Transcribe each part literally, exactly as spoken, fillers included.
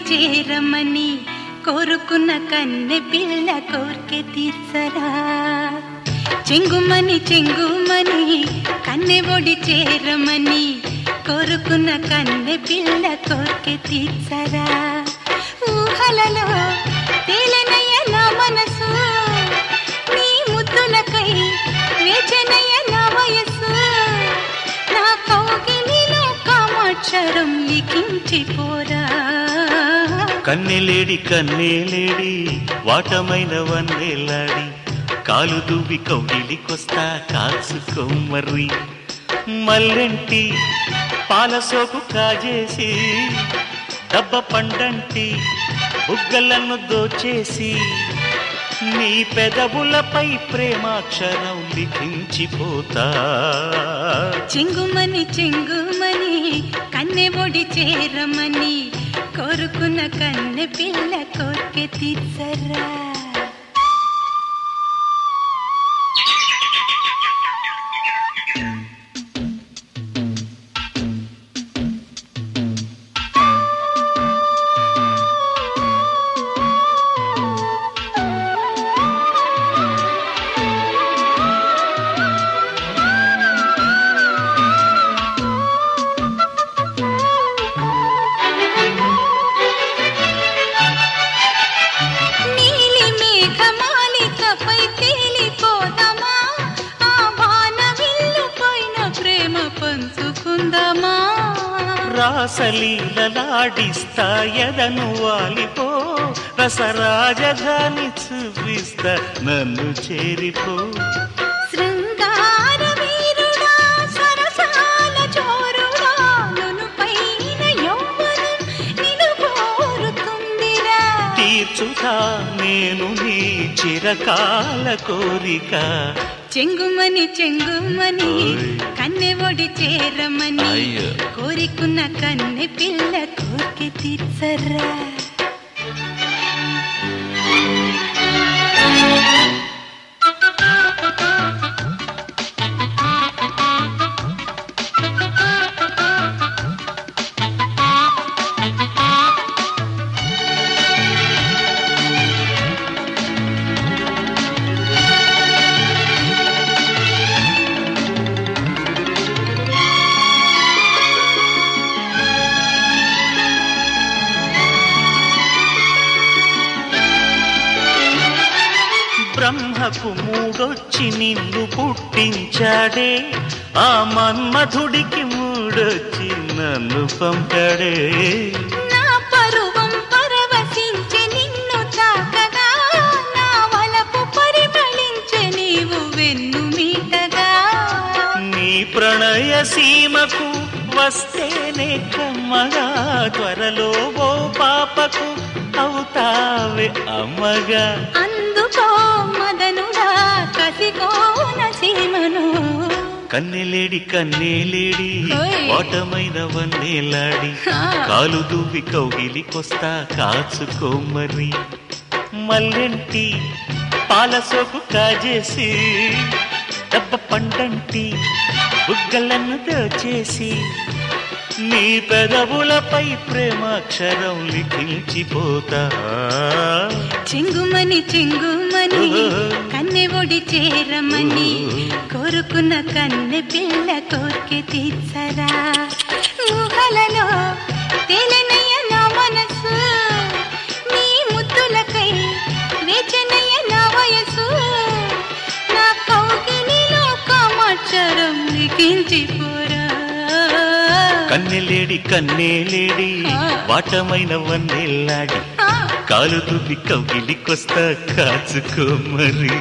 చేరమని కోరుకున్న కన్నె పిల్ల కోర్కె తీర్చరా. చెంగుమని చెంగుమని కన్నె ఒడి చేరమని కోరుకున్న కన్నె పిల్ల కోర్కె తీర్చరా. ఊహలలో తేలనయ్య నా మనసు, నీ ముద్దులకై వేచనయ్య నా వయసు. నా కౌగిలిలో కామాక్షరం లిఖించిపోరా. కన్నెలేడి కన్నెలేడి వాటమైన వన్నెలాడి కాలు దువ్వి కౌగిలికొస్తా కాచుకోమర్రి. మల్లెంటి పాలసోకు కాజేసి దబ్బ పండంటి బుగ్గలను దోచేసి నీ పెదవులపై ప్రేమాక్షరం లిఖించిపోతా. చెంగుమని చెంగుమని కన్నె ఒడి చేరమని కోరుకున్న కన్నె పిల్ల కోర్కె తీర్చరా. రాసలీలలాడిస్తా ఎదను వాలిపో, రసరాజధాని చూపిస్తా నన్ను చేరిపో. శృంగార వీరుడా సరసాల చోరుడా నన్ను పైన యవ్వనం నిన్ను కోరుతుందిరా. తీర్చుతా నేను నీ చిరకాల కోరిక. చెంగుమని చెంగుమని కన్నె ఒడి చేరమని కోరికున్న కన్నె పిల్ల కోర్కె తీర్చరా. బ్రహ్మకు మూడొచ్చి నిన్ను పుట్టించాడే, ఆ మన్మధుడికి మూడొచ్చి నన్ను పంపాడే. నా పరువం పరవశించి నిన్ను తాకగా, నా వలపు పరిమళించి నీవు వెన్ను మీటగా. నీ ప్రణయ సీమకు వస్తేనే కమ్మగా, త్వరలో ఓ పాపకు అవుతావే అమ్మగా. అందుకో మదనుడా కసికోన సీమను. కన్నెలేడి కన్నెలేడి వాటమైన వన్నెలాడి కాలు దువ్వి కౌగిలికొస్తా కాచుకోమరి. మల్లెంటి పాలసోకు కాజేసి దబ్బ పండంటి బుగ్గలను దోచేసి నీ పెదవులపై ప్రేమాక్షరం లిఖించిపోతా. చెంగుమని చెంగుమని కన్నె ఒడి చేరమని కోరుకున్న కన్నె పిల్ల కోర్కె తీర్చరా. ఊహలలో తేలనయ్య నా మనసు, నీ ముద్దులకై వేచనయ్య నా వయసు. నా కౌగిలిలో కామాక్షరం లిఖించిపోరా. కన్నెలేడి కన్నెలేడి వాటమైన వన్నెలాడి కాలు దువ్వి కౌగిలికొస్తా కాచుకోమరి.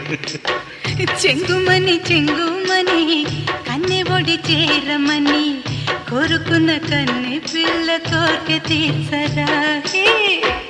చెంగుమని చెంగుమని కన్నె ఒడి చేరమని కోరుకున్న కన్నె పిల్ల కోర్కె తీర్చరా.